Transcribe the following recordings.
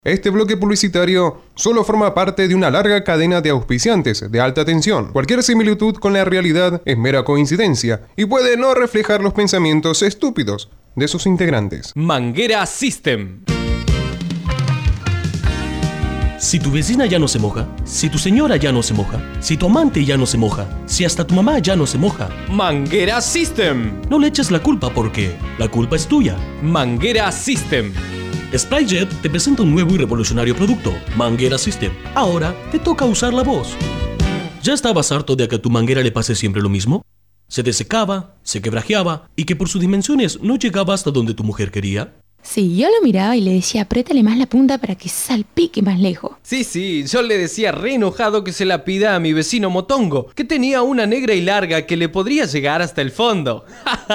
Este bloque publicitario solo forma parte de una larga cadena de auspiciantes de alta tensión. Cualquier similitud con la realidad es mera coincidencia y puede no reflejar los pensamientos estúpidos de sus integrantes. Manguera System. Si tu vecina ya no se moja, si tu señora ya no se moja, si tu amante ya no se moja, si hasta tu mamá ya no se moja, Manguera System. no le eches la culpa porque la culpa es tuya. Manguera System. Sprayjet te presenta un nuevo y revolucionario producto, Manguera System. Ahora te toca usar la voz. ¿Ya estabas harto de que a tu manguera le pase siempre lo mismo? ¿Se desecaba, se quebrajeaba y que por sus dimensiones no llegaba hasta donde tu mujer quería? Sí, yo lo miraba y le decía, apriétale más la punta para que salpique más lejos. Sí, yo le decía re enojado que se la pida a mi vecino Motongo, que tenía una negra y larga que le podría llegar hasta el fondo.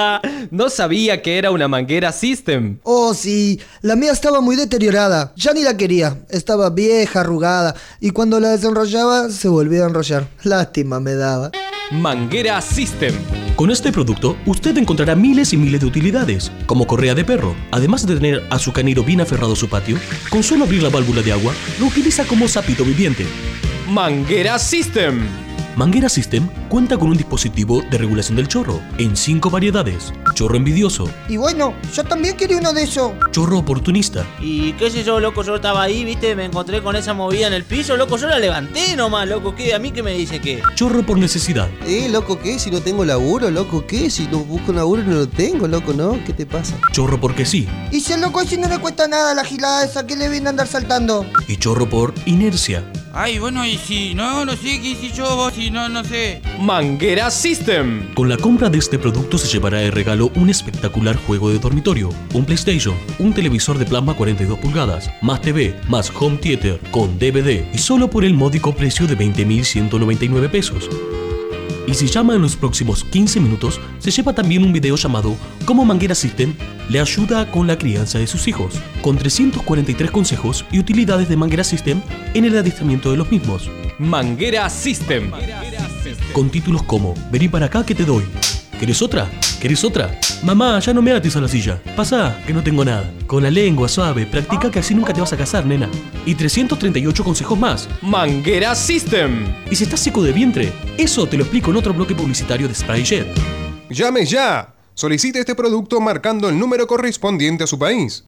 No sabía que era una Manguera System. Oh, sí, la mía estaba muy deteriorada, ya ni la quería, estaba vieja, arrugada, y cuando la desenrollaba se volvía a enrollar. Lástima me daba. Manguera System. Con este producto, usted encontrará miles y miles de utilidades, como correa de perro. Además de tener a su canino bien aferrado a su patio, con solo abrir la válvula de agua, lo utiliza como sapito viviente. Manguera System. Manguera System cuenta con un dispositivo de regulación del chorro en 5 variedades. Chorro envidioso, Y bueno, yo también quería uno de esos. chorro oportunista, Y qué sé yo, loco, yo estaba ahí, viste, me encontré con esa movida en el piso, loco, yo la levanté nomás, loco, ¿qué? ¿A mí qué me dice qué? chorro por necesidad, Loco, ¿qué? Si no tengo laburo, loco, ¿qué? Si no busco un laburo no lo tengo, loco, ¿no? ¿Qué te pasa? chorro porque sí Y si el loco ese no le cuesta nada la gilada esa, ¿qué le viene a andar saltando? y chorro por inercia. Ay, bueno, y si no sé qué hice yo, vos, si no sé. Manguera System. Con la compra de este producto se llevará de regalo un espectacular juego de dormitorio, un PlayStation, un televisor de plasma 42 pulgadas, más TV, más home theater, con DVD y solo por el módico precio de 20.199 pesos. Y si llama en los próximos 15 minutos, se lleva también un video llamado Cómo Manguera System le ayuda con la crianza de sus hijos, con 343 consejos y utilidades de Manguera System en el adiestramiento de los mismos, Manguera System. con títulos como Vení para acá que te doy. ¿Querés otra? ¿Querés otra? Mamá, ya no me ates a la silla. Pasá, que no tengo nada. Con la lengua suave, practica que así nunca te vas a casar, nena. Y 338 consejos más. Manguera System. Y si estás seco de vientre, eso te lo explico en otro bloque publicitario de Sprayjet. ¡Llame ya! Solicite este producto marcando el número correspondiente a su país.